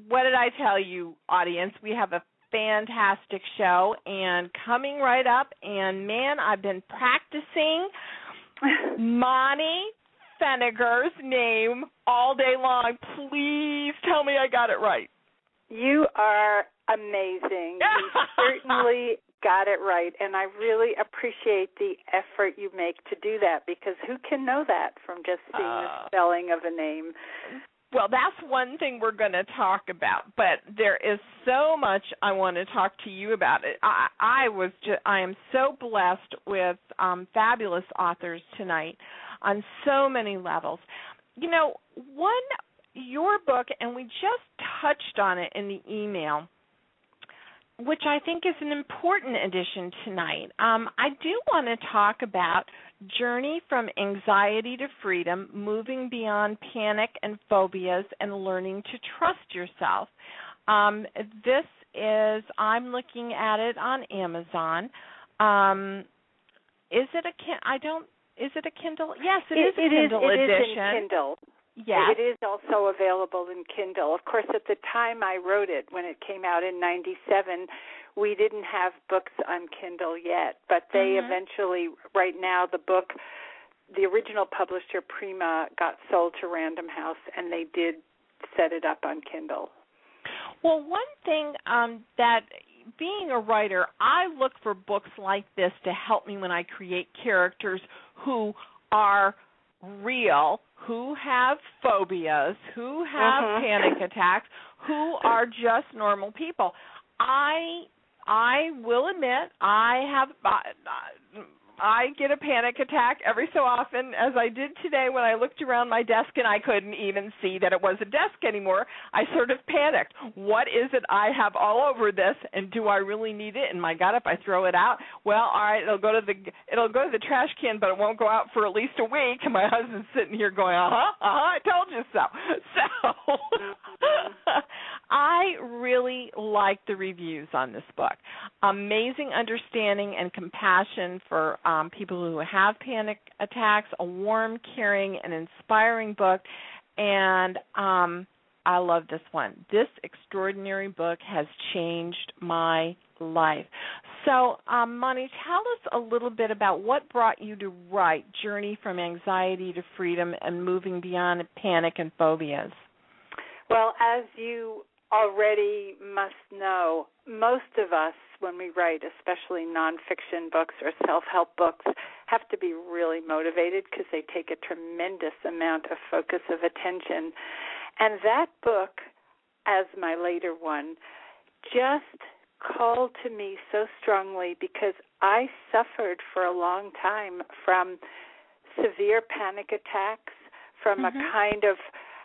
what did I tell you, audience? We have a fantastic show and coming right up. And, man, I've been practicing Monty Feniger's name all day long. Please tell me I got it right. You are amazing. You certainly got it right, and I really appreciate the effort you make to do that, because who can know that from just seeing the spelling of a name? Well, that's one thing we're going to talk about, but there is so much I want to talk to you about. I am so blessed with fabulous authors tonight on so many levels. You know, your book, and we just touched on it in the email, which I think is an important addition tonight. I do want to talk about Journey from Anxiety to Freedom, Moving Beyond Panic and Phobias, and Learning to Trust Yourself. This is, I'm looking at it on Amazon. Is it a Kindle? Yes, it is a Kindle edition. It is in Kindle. Yes. It is also available in Kindle. Of course, at the time I wrote it, when it came out in 97, we didn't have books on Kindle yet, but they eventually, right now, the book, the original publisher, Prima, got sold to Random House, and they did set it up on Kindle. Well, one thing that, being a writer, I look for books like this to help me when I create characters who are real, who have phobias, who have panic attacks, who are just normal people. I will admit I get a panic attack every so often, as I did today when I looked around my desk and I couldn't even see that it was a desk anymore. I sort of panicked. What is it I have all over this, and do I really need it in my gut if I throw it out? Well, all right, it'll go to the trash can, but it won't go out for at least a week. And my husband's sitting here going, I told you so. So I really like the reviews on this book. Amazing understanding and compassion for people who have panic attacks, a warm, caring, and inspiring book, and I love this one. This extraordinary book has changed my life. So, Monty, tell us a little bit about what brought you to write Journey from Anxiety to Freedom and Moving Beyond Panic and Phobias. Well, as you already must know, most of us, when we write, especially nonfiction books or self-help books, have to be really motivated because they take a tremendous amount of focus of attention. And that book, as my later one, just called to me so strongly because I suffered for a long time from severe panic attacks, from a kind of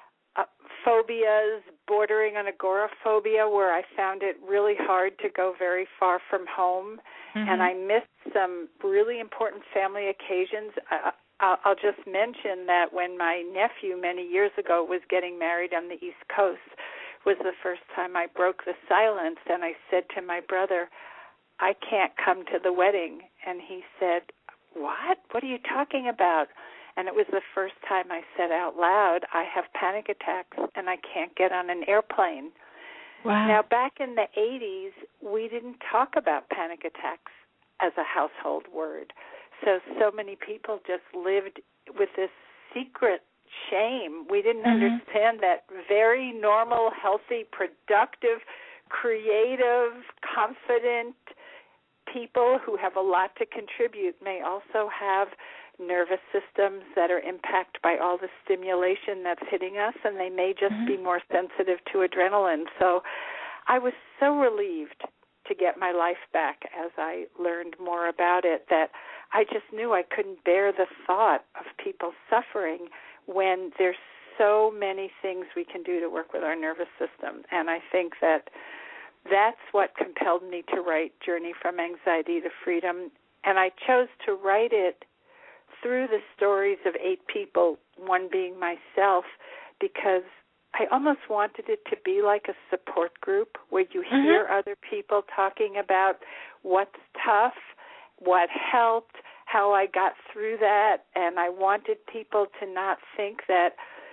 phobias bordering on agoraphobia, where I found it really hard to go very far from home, and I missed some really important family occasions. I'll just mention that when my nephew many years ago was getting married on the East Coast was the first time I broke the silence, and I said to my brother, I can't come to the wedding. And he said, what? What are you talking about? And it was the first time I said out loud, I have panic attacks and I can't get on an airplane. Wow. Now, back in the 80s, we didn't talk about panic attacks as a household word. So many people just lived with this secret shame. We didn't understand that very normal, healthy, productive, creative, confident people who have a lot to contribute may also have nervous systems that are impacted by all the stimulation that's hitting us, and they may just be more sensitive to adrenaline. So I was so relieved to get my life back as I learned more about it, that I just knew I couldn't bear the thought of people suffering when there's so many things we can do to work with our nervous system. And I think that that's what compelled me to write Journey from Anxiety to Freedom. And I chose to write it through the stories of 8 people, one being myself, because I almost wanted it to be like a support group where you hear other people talking about what's tough, what helped, how I got through that, and I wanted people to not think that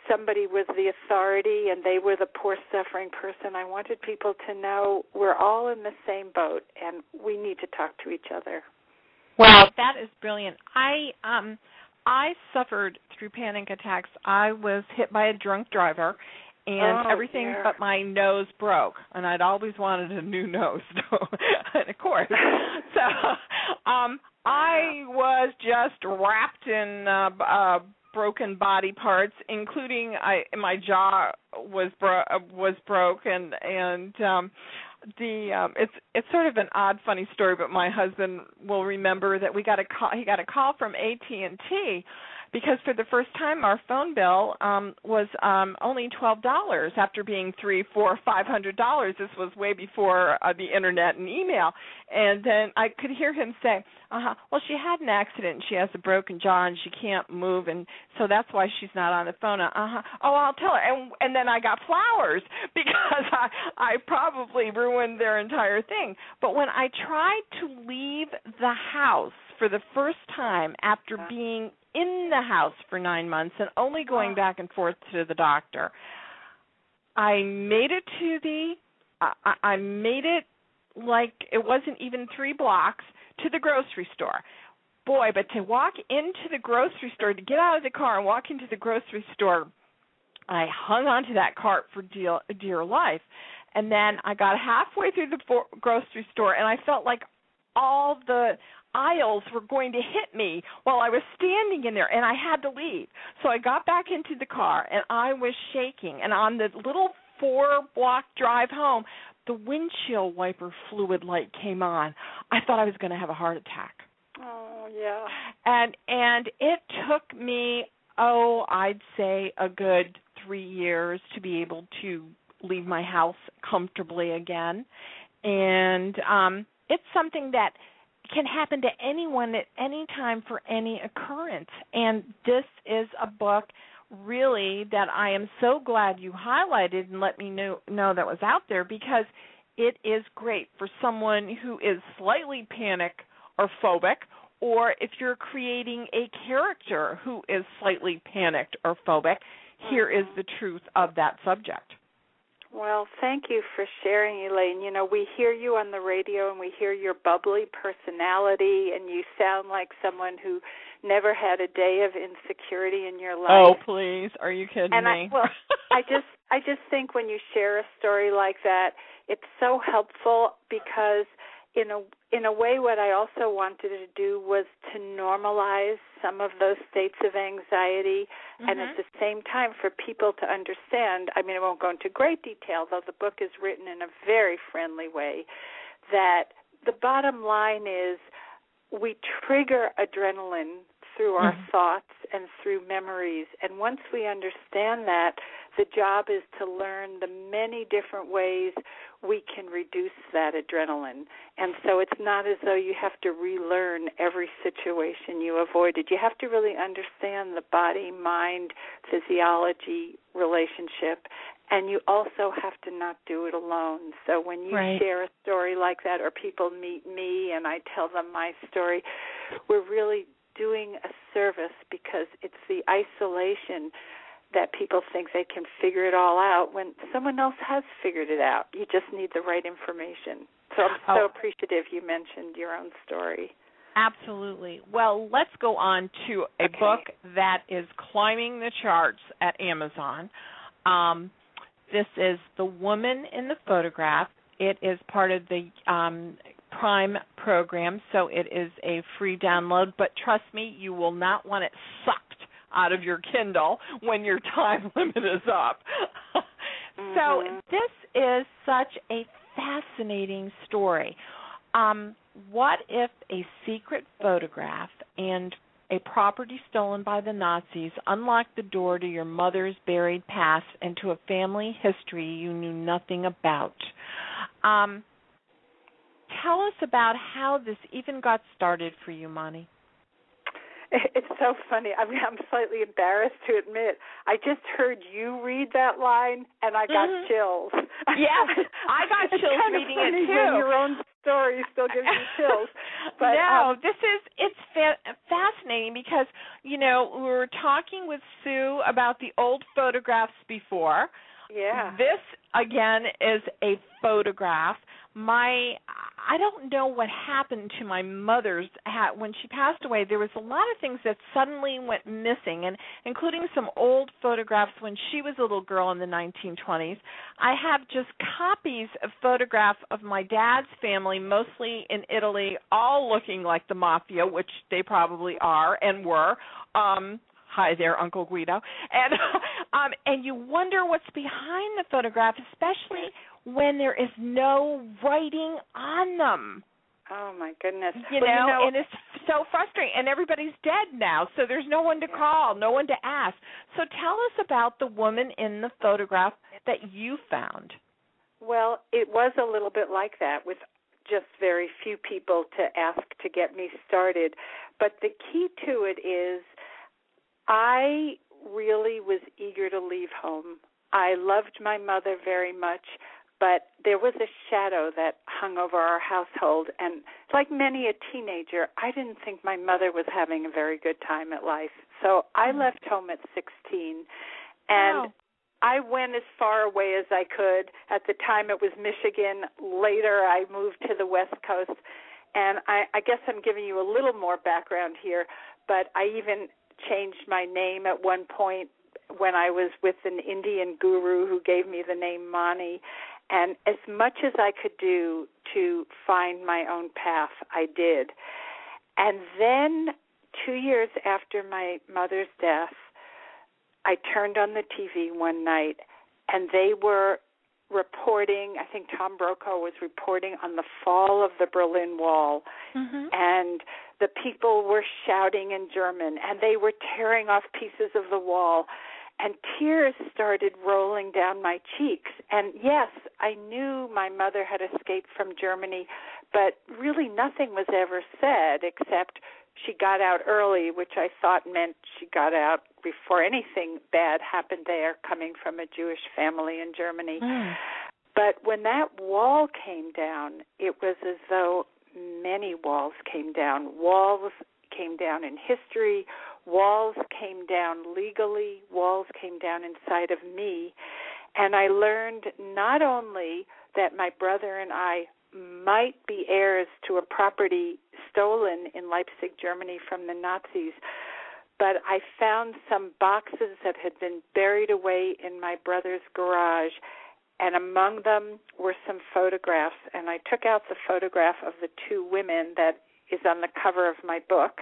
somebody was the authority and they were the poor suffering person. I wanted people to know we're all in the same boat and we need to talk to each other. Wow, that is brilliant. I suffered through panic attacks. I was hit by a drunk driver, and everything dear. but my nose broke, and I'd always wanted a new nose, and of course. So I was just wrapped in broken body parts, including my jaw was broke, and it's sort of an odd, funny story, but my husband will remember that he got a call from AT&T because for the first time our phone bill was only $12 after being $300, $400, $500. This was way before the internet and email. And then I could hear him say, well, she had an accident and she has a broken jaw and she can't move, and so that's why she's not on the phone. Oh, I'll tell her. And then I got flowers because I probably ruined their entire thing. But when I tried to leave the house for the first time after being in the house for 9 months and only going back and forth to the doctor, I made it I made it like it wasn't even 3 blocks to the grocery store. Boy, but to walk into the grocery store, to get out of the car and walk into the grocery store, I hung onto that cart for dear life. And then I got halfway through the grocery store, and I felt like all the aisles were going to hit me while I was standing in there, and I had to leave. So I got back into the car, and I was shaking. And on the little 4-block drive home, the windshield wiper fluid light came on. I thought I was going to have a heart attack. Oh, yeah. And it took me, I'd say a good 3 years to be able to leave my house comfortably again. And it's something that can happen to anyone at any time for any occurrence. And this is a book really that I am so glad you highlighted and let me know that was out there, because it is great for someone who is slightly panic or phobic, or if you're creating a character who is slightly panicked or phobic, here is the truth of that subject. Well, thank you for sharing, Elaine. You know, we hear you on the radio and we hear your bubbly personality, and you sound like someone who never had a day of insecurity in your life. Oh, please. Are you kidding me? I just think when you share a story like that, it's so helpful, because in a way what I also wanted to do was to normalize some of those states of anxiety, and at the same time for people to understand, I mean, I won't go into great detail, though the book is written in a very friendly way, that the bottom line is we trigger adrenaline through our thoughts and through memories. And once we understand that, the job is to learn the many different ways we can reduce that adrenaline. And so it's not as though you have to relearn every situation you avoided. You have to really understand the body-mind physiology relationship, and you also have to not do it alone. So when you share a story like that, or people meet me and I tell them my story, we're really doing a service, because it's the isolation that people think they can figure it all out when someone else has figured it out. You just need the right information. So I'm so appreciative you mentioned your own story. Absolutely. Well, let's go on to a book that is climbing the charts at Amazon. This is The Woman in the Photograph. It is part of the Prime program, so it is a free download. But trust me, you will not want it sucked out of your Kindle when your time limit is up. So this is such a fascinating story. What if a secret photograph and a property stolen by the Nazis unlocked the door to your mother's buried past and to a family history you knew nothing about? Tell us about how this even got started for you, Moni. It's so funny. I mean, I'm slightly embarrassed to admit, I just heard you read that line, and I got chills. Yes, I got chills reading it, too. When your own story still gives me chills. But no, it's fascinating because, we were talking with Sue about the old photographs before. Yeah. This, again, is a photograph. I don't know what happened to my mother's when she passed away. There was a lot of things that suddenly went missing, and including some old photographs when she was a little girl in the 1920s. I have just copies of photographs of my dad's family, mostly in Italy, all looking like the mafia, which they probably are and were. Hi there, Uncle Guido. And you wonder what's behind the photograph, especially when there is no writing on them. Oh, my goodness. And it's so frustrating. And everybody's dead now, so there's no one to call, no one to ask. So tell us about the woman in the photograph that you found. Well, it was a little bit like that, with just very few people to ask to get me started. But the key to it is I really was eager to leave home. I loved my mother very much, but there was a shadow that hung over our household. And like many a teenager, I didn't think my mother was having a very good time at life. So I left home at 16, and I went as far away as I could. At the time, it was Michigan. Later, I moved to the West Coast. And I guess I'm giving you a little more background here, but I even changed my name at one point when I was with an Indian guru who gave me the name Mani. And as much as I could do to find my own path, I did. And then 2 years after my mother's death, I turned on the TV one night, and they were reporting, I think Tom Brokaw was reporting on the fall of the Berlin Wall, and the people were shouting in German, and they were tearing off pieces of the wall, and tears started rolling down my cheeks. And yes, I knew my mother had escaped from Germany, but really nothing was ever said except she got out early, which I thought meant she got out before anything bad happened there, coming from a Jewish family in Germany. But when that wall came down, it was as though many walls came down. Walls came down in history. Walls came down legally. Walls came down inside of me. And I learned not only that my brother and I might be heirs to a property stolen in Leipzig, Germany from the Nazis, but I found some boxes that had been buried away in my brother's garage, and among them were some photographs. And I took out the photograph of the two women that is on the cover of my book,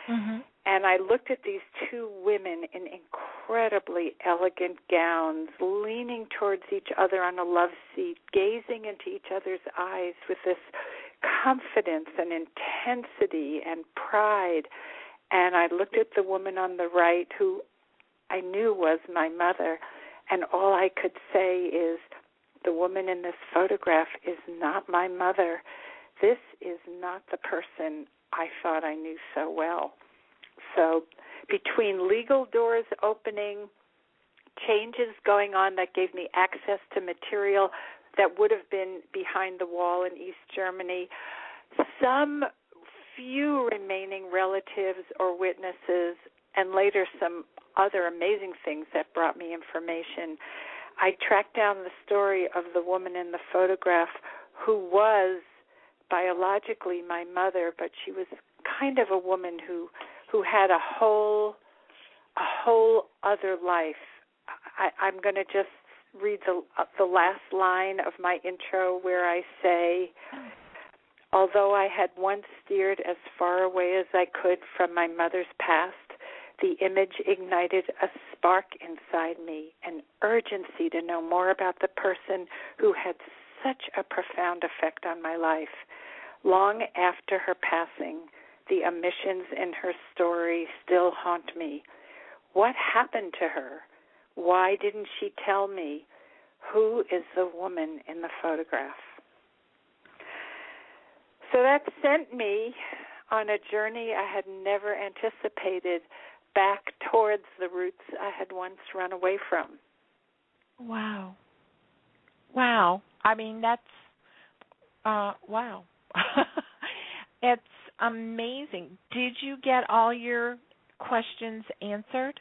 and I looked at these two women in incredibly elegant gowns, leaning towards each other on a love seat, gazing into each other's eyes with this confidence and intensity and pride. And I looked at the woman on the right, who I knew was my mother, and all I could say is, the woman in this photograph is not my mother. This is not the person I thought I knew so well. So between legal doors opening, changes going on that gave me access to material that would have been behind the wall in East Germany, some few remaining relatives or witnesses, and later some other amazing things that brought me information, I tracked down the story of the woman in the photograph who was biologically my mother, but she was kind of a woman who had a whole other life. I'm going to just read the last line of my intro where I say, although I had once steered as far away as I could from my mother's past, the image ignited a spark inside me, an urgency to know more about the person who had such a profound effect on my life. Long after her passing, the omissions in her story still haunt me. What happened to her? Why didn't she tell me? Who is the woman in the photograph? So that sent me on a journey I had never anticipated, back towards the roots I had once run away from. Wow. I mean, that's, wow. It's amazing. Did you get all your questions answered?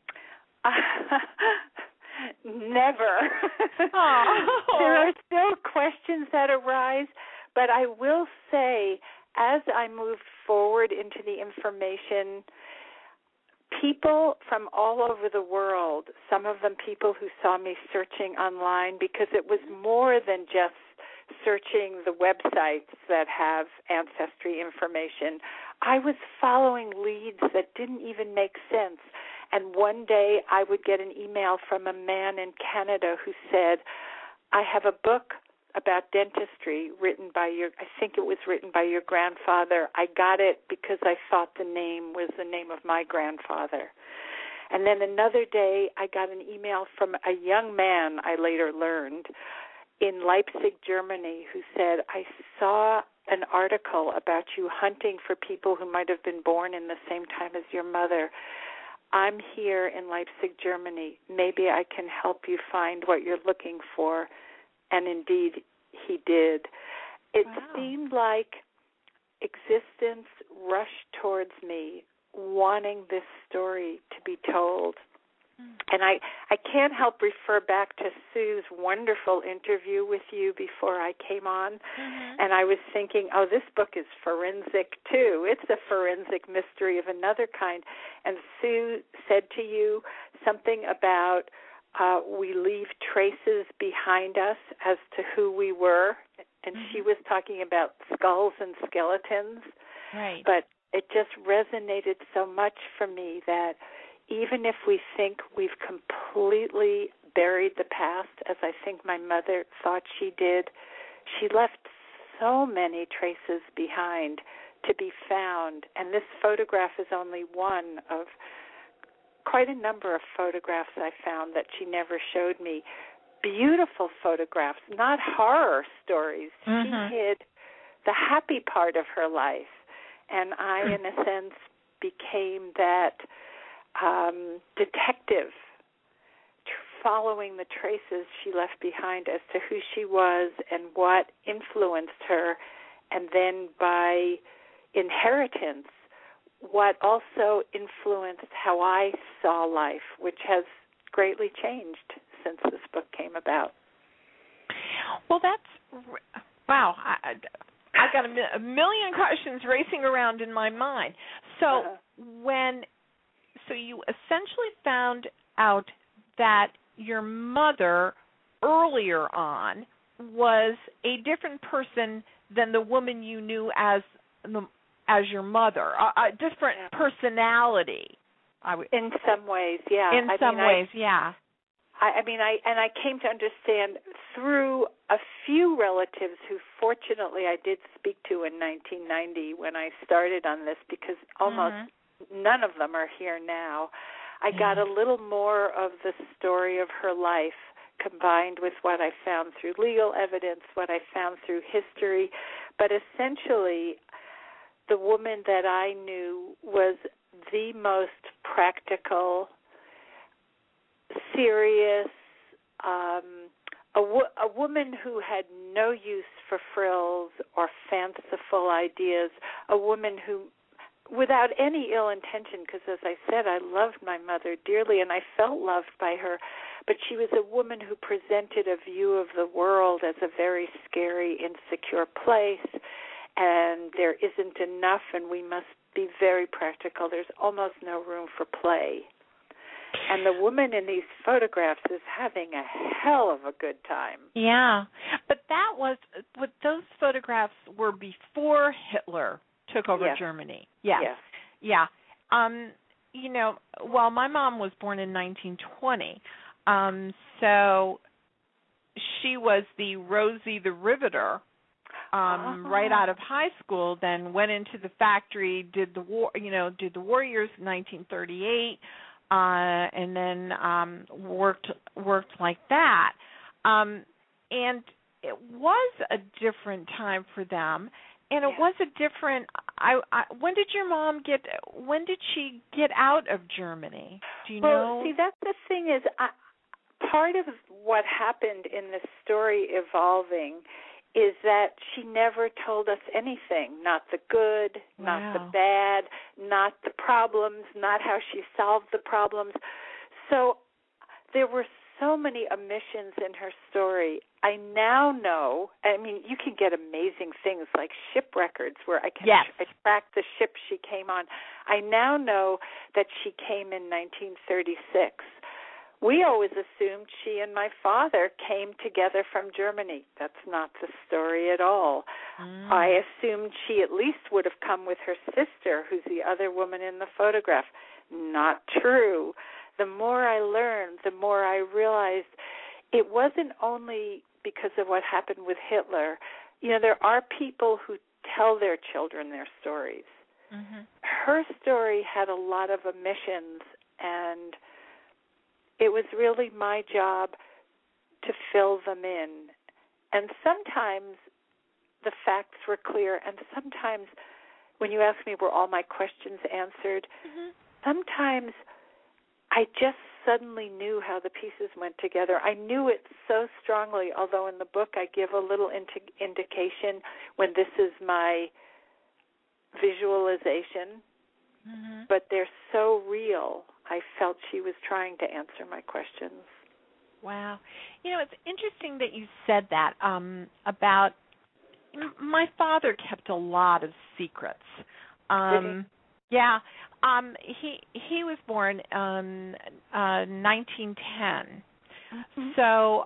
Never. Oh. There are still questions that arise, but I will say, as I moved forward into the information, people from all over the world, some of them people who saw me searching online, because it was more than just searching the websites that have ancestry information. I was following leads that didn't even make sense. And one day I would get an email from a man in Canada who said, I have a book about dentistry written by I think it was written by your grandfather. I got it because I thought the name was the name of my grandfather. And then another day I got an email from a young man, I later learned, in Leipzig, Germany, who said, I saw an article about you hunting for people who might have been born in the same time as your mother. I'm here in Leipzig, Germany. Maybe I can help you find what you're looking for. And indeed, he did. It seemed like existence rushed towards me, wanting this story to be told. And I can't help refer back to Sue's wonderful interview with you before I came on. And I was thinking, oh, this book is forensic too. It's a forensic mystery of another kind. And Sue said to you something about we leave traces behind us as to who we were. And she was talking about skulls and skeletons. Right. But it just resonated so much for me that even if we think we've completely buried the past, as I think my mother thought she did, she left so many traces behind to be found. And this photograph is only one of quite a number of photographs I found that she never showed me. Beautiful photographs, not horror stories. She hid the happy part of her life. And I, in a sense, became that detective, following the traces she left behind as to who she was and what influenced her, and then by inheritance, what also influenced how I saw life, which has greatly changed since this book came about. Well, that's, wow. I've got a million questions racing around in my mind. So So you essentially found out that your mother earlier on was a different person than the woman you knew as your mother, a different personality. In some ways, yeah. In some ways, yeah. I came to understand through a few relatives who fortunately I did speak to in 1990 when I started on this, because almost none of them are here now. I got a little more of the story of her life combined with what I found through legal evidence, what I found through history. But essentially, the woman that I knew was the most practical, serious, a woman who had no use for frills or fanciful ideas, a woman who, without any ill intention, because as I said, I loved my mother dearly and I felt loved by her, but she was a woman who presented a view of the world as a very scary, insecure place, and there isn't enough and we must be very practical. There's almost no room for play. And the woman in these photographs is having a hell of a good time. Yeah, but those photographs were before Hitler took over Germany. Yes. Yeah. Well, my mom was born in 1920, so she was the Rosie the Riveter right out of high school, then went into the factory, did the war, did the war years, 1938, and then worked like that. And it was a different time for them. And it was a different. When did your mom when did she get out of Germany? Do you know? Well, see, that's the thing is, part of what happened in the story evolving is that she never told us anything, not the good, not the bad, not the problems, not how she solved the problems. So there were so many omissions in her story. I now know, I mean, you can get amazing things like ship records where I can track the ship she came on. I now know that she came in 1936. We always assumed she and my father came together from Germany. That's not the story at all. I assumed she at least would have come with her sister, who's the other woman in the photograph. Not true. The more I learned, the more I realized it wasn't only because of what happened with Hitler. You know, there are people who tell their children their stories. Mm-hmm. Her story had a lot of omissions, and it was really my job to fill them in. And sometimes the facts were clear, and sometimes when you ask me were all my questions answered, sometimes I just suddenly knew how the pieces went together. I knew it so strongly, although in the book I give a little indication when this is my visualization, but they're so real. I felt she was trying to answer my questions. Wow. You know, it's interesting that you said that about my father kept a lot of secrets. Yeah. He was born 1910. So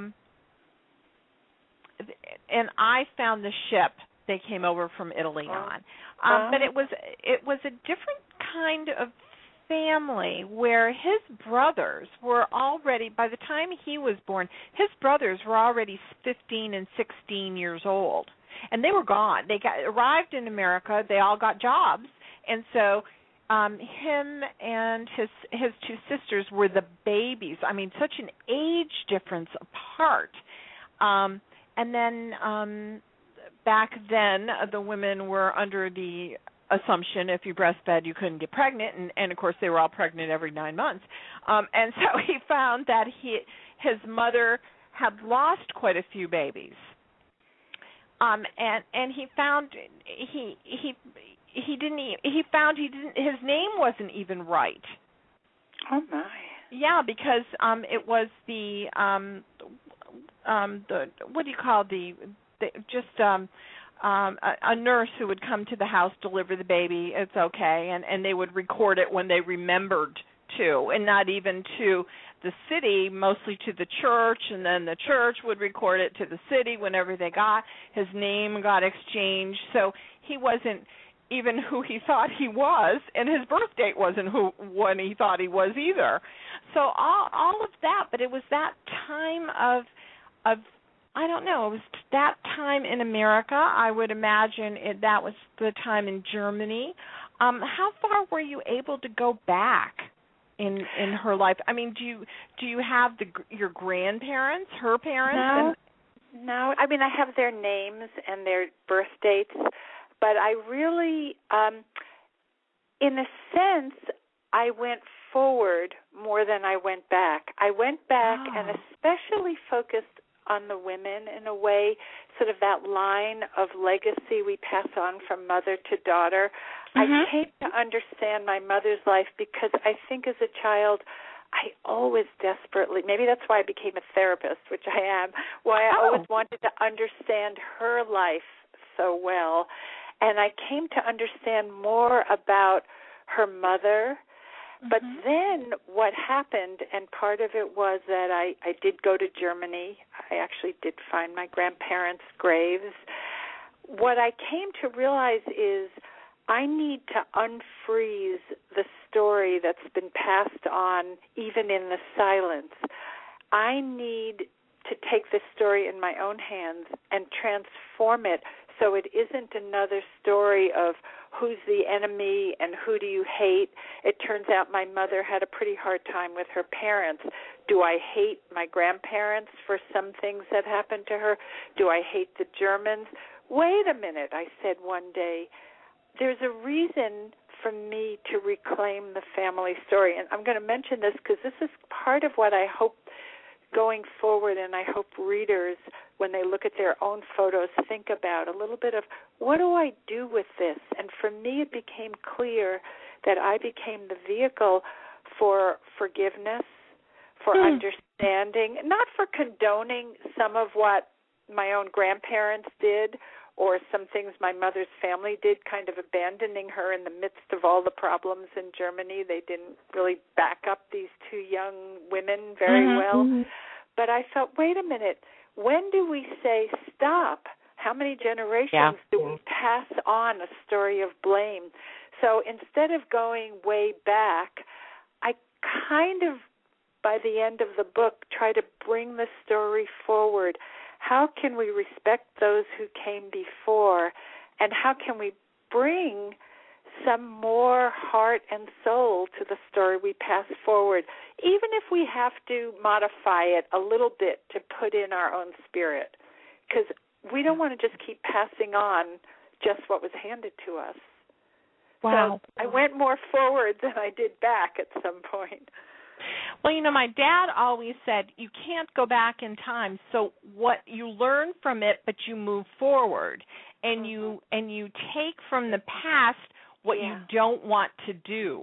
and I found the ship they came over from Italy on. But it was a different kind of family where his brothers were already, by the time he was born, his brothers were already 15 and 16 years old. And they were gone. They arrived in America. They all got jobs. And so him and his two sisters were the babies. I mean, such an age difference apart. And then back then, the women were under the assumption if you breastfed, you couldn't get pregnant. And of course, they were all pregnant every 9 months. And so he found that his mother had lost quite a few babies. And he found his name wasn't even right. Oh my. Yeah, because it was the what do you call a nurse who would come to the house, deliver the baby. It's okay, and they would record it when they remembered to, and not even to the city, mostly to the church, and then the church would record it to the city whenever they got. His name got exchanged, so he wasn't even who he thought he was, and his birth date wasn't when he thought he was either. So all of that, but it was that time of I don't know, it was that time in America. I would imagine that was the time in Germany. How far were you able to go back in her life? I mean, do you have your grandparents, her parents? No. I mean, I have their names and their birth dates, but I really, in a sense, I went forward more than I went back. I went back and especially focused on the women in a way, sort of that line of legacy we pass on from mother to daughter. I came to understand my mother's life because I think as a child I always desperately, maybe that's why I became a therapist, which I am, why I always wanted to understand her life so well. And I came to understand more about her mother. But then what happened, and part of it was that I did go to Germany. I actually did find my grandparents' graves. What I came to realize is I need to unfreeze the story that's been passed on even in the silence. I need to take this story in my own hands and transform it so it isn't another story of who's the enemy and who do you hate. It turns out my mother had a pretty hard time with her parents. Do I hate my grandparents for some things that happened to her? Do I hate the Germans? Wait a minute, I said one day. There's a reason for me to reclaim the family story. And I'm going to mention this because this is part of what I hope going forward, and I hope readers, when they look at their own photos, think about a little bit of, what do I do with this? And for me, it became clear that I became the vehicle for forgiveness, for understanding, not for condoning some of what my own grandparents did or some things my mother's family did, kind of abandoning her in the midst of all the problems in Germany. They didn't really back up these two young women very well. But I felt, wait a minute, when do we say stop? How many generations do we pass on a story of blame? So instead of going way back, I kind of, by the end of the book, try to bring the story forward. How can we respect those who came before, and how can we bring some more heart and soul to the story we pass forward, even if we have to modify it a little bit to put in our own spirit, because we don't want to just keep passing on just what was handed to us. Wow. So I went more forward than I did back at some point. Well, my dad always said you can't go back in time. So what you learn from it, but you move forward, and you take from the past what you don't want to do.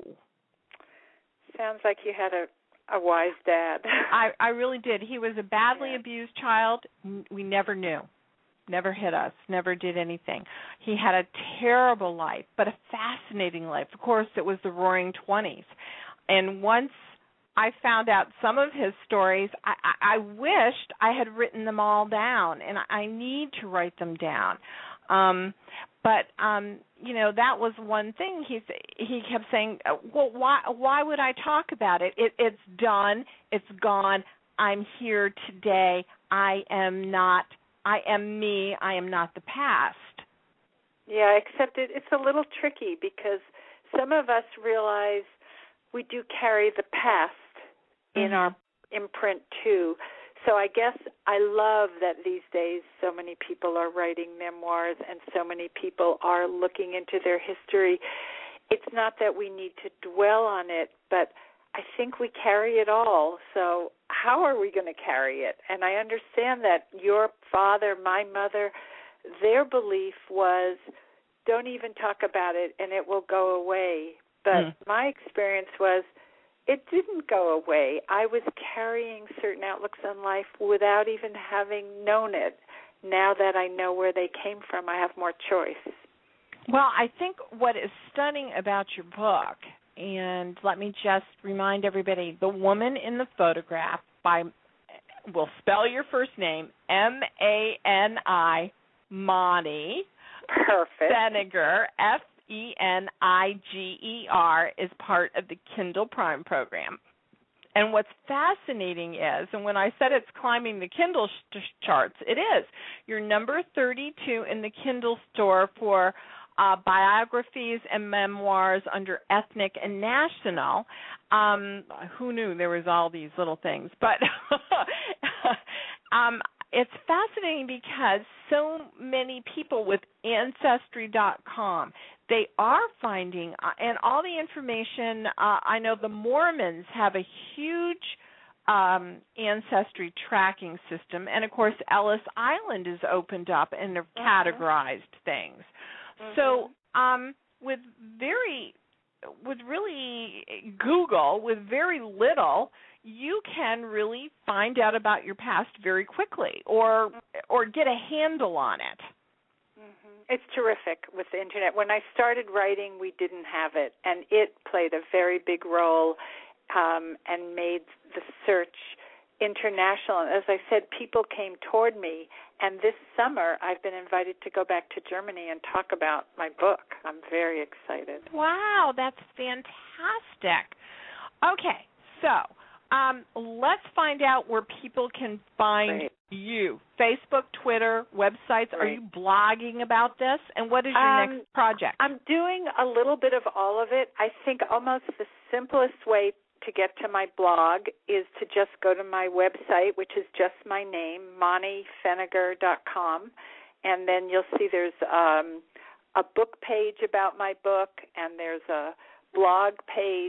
Sounds like you had a wise dad. I really did. He was a badly abused child. We never knew. Never hit us, never did anything. He had a terrible life, but a fascinating life. Of course, it was the Roaring 20s. And once I found out some of his stories, I wished I had written them all down, and I need to write them down. But that was one thing. He kept saying, well, why would I talk about it? It's done. It's gone. I'm here today. I am me. I am not the past. Yeah, except it's a little tricky because some of us realize we do carry the past in our imprint too. So I guess I love that these days so many people are writing memoirs and so many people are looking into their history. It's not that we need to dwell on it, but I think we carry it all. So how are we going to carry it? And I understand that your father, my mother, their belief was don't even talk about it and it will go away. But my experience was it didn't go away. I was carrying certain outlooks on life without even having known it. Now that I know where they came from, I have more choice. Well, I think what is stunning about your book, and let me just remind everybody, the woman in the photograph, we'll spell your first name, M-A-N-I, Mani. Perfect. Feniger, Feniger, is part of the Kindle Prime program. And what's fascinating is, and when I said it's climbing the Kindle charts, it is. You're number 32 in the Kindle store for biographies and memoirs under ethnic and national. Who knew there was all these little things? But it's fascinating because so many people with Ancestry.com, they are finding, and all the information, I know the Mormons have a huge ancestry tracking system, and of course Ellis Island is opened up and they've categorized things. So with Google, with very little, you can really find out about your past very quickly or get a handle on it. It's terrific with the Internet. When I started writing, we didn't have it, and it played a very big role and made the search international. And as I said, people came toward me, and this summer I've been invited to go back to Germany and talk about my book. I'm very excited. Wow, that's fantastic. Okay, so let's find out where people can find you. Facebook, Twitter, websites. Are you blogging about this? And what is your next project? I'm doing a little bit of all of it. I think almost the simplest way to get to my blog is to just go to my website, which is just my name, ManiFeniger.com, and then you'll see there's a book page about my book, and there's a blog page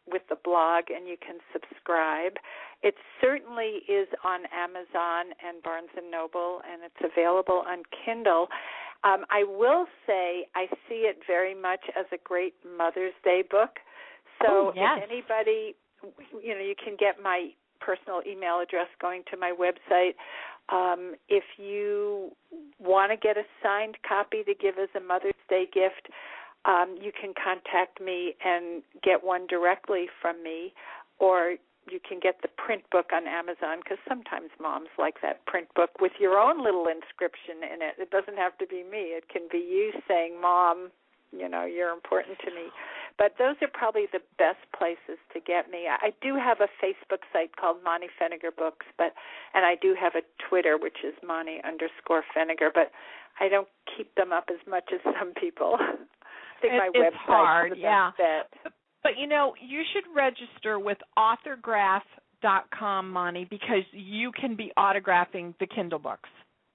with the blog, and you can subscribe. It certainly is on Amazon and Barnes & Noble, and it's available on Kindle. I will say I see it very much as a great Mother's Day book. So if anybody, you can get my personal email address going to my website. If you want to get a signed copy to give as a Mother's Day gift, you can contact me and get one directly from me, or you can get the print book on Amazon, because sometimes moms like that print book with your own little inscription in it. It doesn't have to be me. It can be you saying, Mom, you're important to me. But those are probably the best places to get me. I do have a Facebook site called Moni Feniger Books, and I do have a Twitter, which is Moni_Feniger, but I don't keep them up as much as some people. I think my website hard, is the best bet. But, you should register with Authorgraph.com, Moni, because you can be autographing the Kindle books.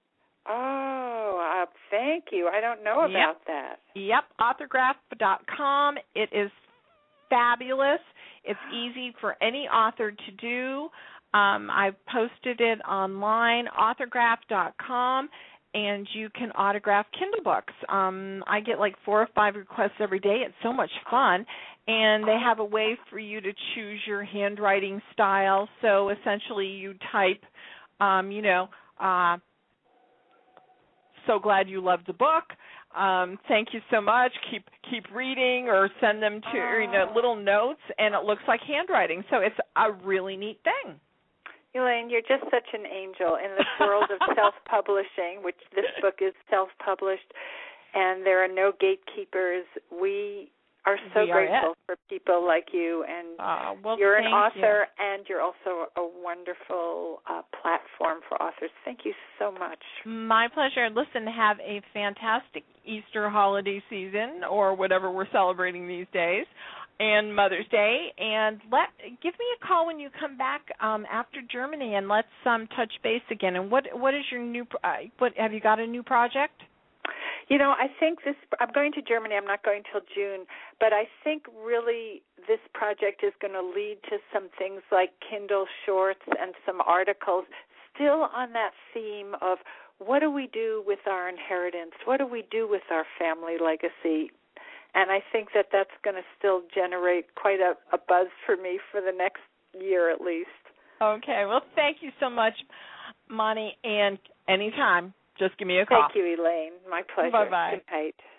Oh, thank you. I don't know about that. Yep, Authorgraph.com. It is fabulous. It's easy for any author to do. I've posted it online, Authorgraph.com. And you can autograph Kindle books. I get like 4 or 5 requests every day. It's so much fun. And they have a way for you to choose your handwriting style. So essentially you type, so glad you loved the book. Thank you so much. Keep reading, or send them to little notes, and it looks like handwriting. So it's a really neat thing. Elaine, you're just such an angel in this world of self-publishing, which this book is self-published, and there are no gatekeepers. We are so grateful for people like you, and you're an author, and you're also a wonderful platform for authors. Thank you so much. My pleasure. Listen, have a fantastic Easter holiday season, or whatever we're celebrating these days, and Mother's Day, and give me a call when you come back after Germany, and let's touch base again. And what is your new? Have you got a new project? I think I'm going to Germany. I'm not going till June, but I think really this project is going to lead to some things like Kindle Shorts and some articles, still on that theme of what do we do with our inheritance? What do we do with our family legacy? And I think that's going to still generate quite a buzz for me for the next year at least. Okay. Well, thank you so much, Moni, and anytime, just give me a call. Thank you, Elaine. My pleasure. Bye-bye. Good night.